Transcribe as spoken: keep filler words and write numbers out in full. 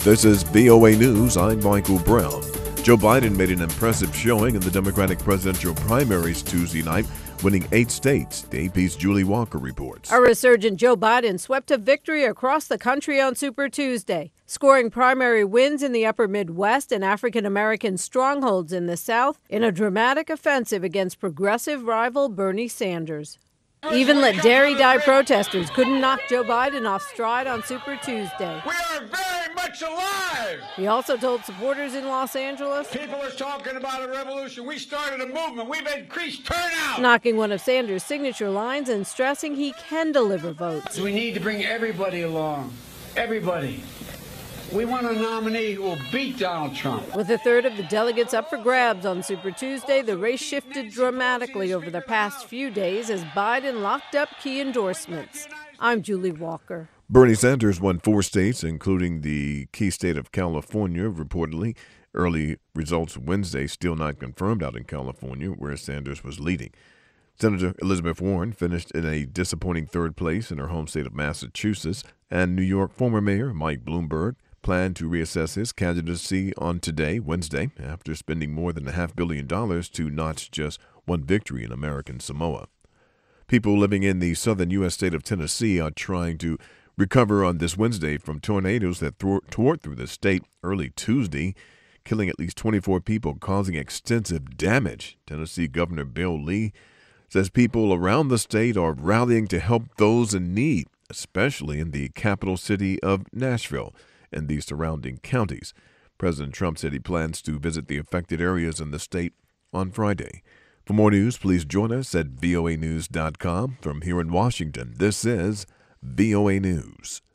This is V O A News. I'm Michael Brown. Joe Biden made an impressive showing in the Democratic presidential primaries Tuesday night, winning eight states. The A P's Julie Walker reports. A resurgent Joe Biden swept to victory across the country on Super Tuesday, scoring primary wins in the upper Midwest and African-American strongholds in the South in a dramatic offensive against progressive rival Bernie Sanders. Even Let Dairy Die protesters couldn't knock Joe Biden off stride on Super Tuesday. We are very much alive! He also told supporters in Los Angeles, "People are talking about a revolution. We started a movement. We've increased turnout!" Knocking one of Sanders' signature lines and stressing he can deliver votes. We need to bring everybody along. Everybody. We want a nominee who will beat Donald Trump. With a third of the delegates up for grabs on Super Tuesday, the race shifted dramatically over the past few days as Biden locked up key endorsements. I'm Julie Walker. Bernie Sanders won four states, including the key state of California, reportedly. Early results Wednesday still not confirmed out in California, where Sanders was leading. Senator Elizabeth Warren finished in a disappointing third place in her home state of Massachusetts, and New York former Mayor Mike Bloomberg planned to reassess his candidacy on today, Wednesday, after spending more than a half billion dollars to notch just one victory in American Samoa. People living in the southern U S state of Tennessee are trying to recover on this Wednesday from tornadoes that tore through the state early Tuesday, killing at least twenty-four people, causing extensive damage. Tennessee Governor Bill Lee says people around the state are rallying to help those in need, especially in the capital city of Nashville and the surrounding counties. President Trump said he plans to visit the affected areas in the state on Friday. For more news, please join us at V O A news dot com. From here in Washington, this is V O A News.